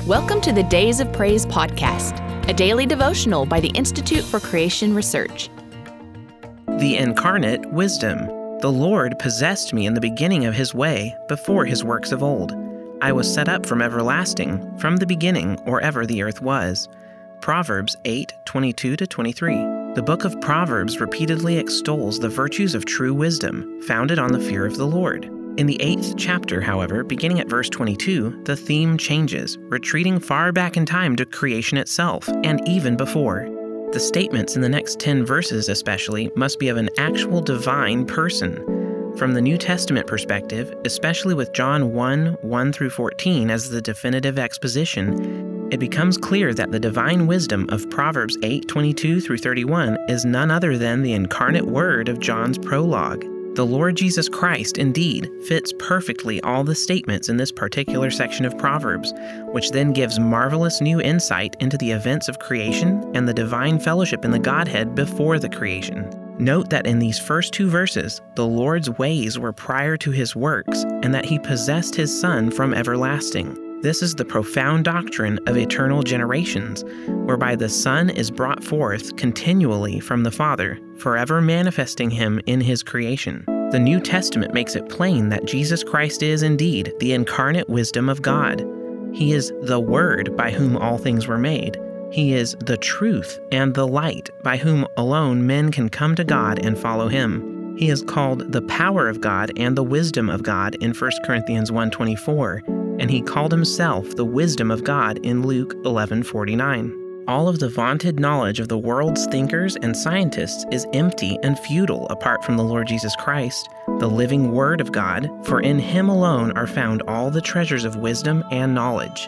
Welcome to the Days of Praise podcast, a daily devotional by the Institute for Creation Research. The incarnate wisdom. The Lord possessed me in the beginning of his way, before his works of old. I was set up from everlasting, from the beginning, or ever the earth was. Proverbs 8:22-23. The book of Proverbs repeatedly extols the virtues of true wisdom, founded on the fear of the Lord. In the 8th chapter, however, beginning at verse 22, the theme changes, retreating far back in time to creation itself, and even before. The statements in the next 10 verses especially must be of an actual divine person. From the New Testament perspective, especially with John 1:1-14 as the definitive exposition, it becomes clear that the divine wisdom of Proverbs 8:22-31 is none other than the incarnate word of John's prologue. The Lord Jesus Christ, indeed, fits perfectly all the statements in this particular section of Proverbs, which then gives marvelous new insight into the events of creation and the divine fellowship in the Godhead before the creation. Note that in these first 2 verses, the Lord's ways were prior to his works, and that he possessed his Son from everlasting. This is the profound doctrine of eternal generations, whereby the Son is brought forth continually from the Father, forever manifesting him in his creation. The New Testament makes it plain that Jesus Christ is indeed the incarnate wisdom of God. He is the Word by whom all things were made. He is the truth and the light by whom alone men can come to God and follow him. He is called the power of God and the wisdom of God in 1 Corinthians 1:24. And he called himself the wisdom of God in Luke 11:49. All of the vaunted knowledge of the world's thinkers and scientists is empty and futile apart from the Lord Jesus Christ, the living Word of God, for in him alone are found all the treasures of wisdom and knowledge.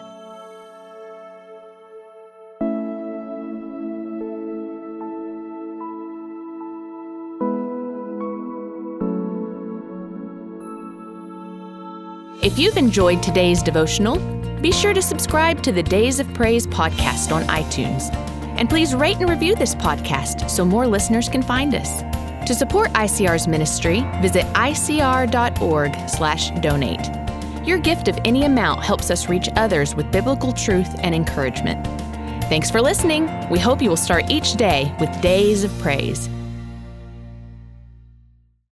If you've enjoyed today's devotional, be sure to subscribe to the Days of Praise podcast on iTunes. And please rate and review this podcast so more listeners can find us. To support ICR's ministry, visit icr.org/donate. Your gift of any amount helps us reach others with biblical truth and encouragement. Thanks for listening. We hope you will start each day with Days of Praise.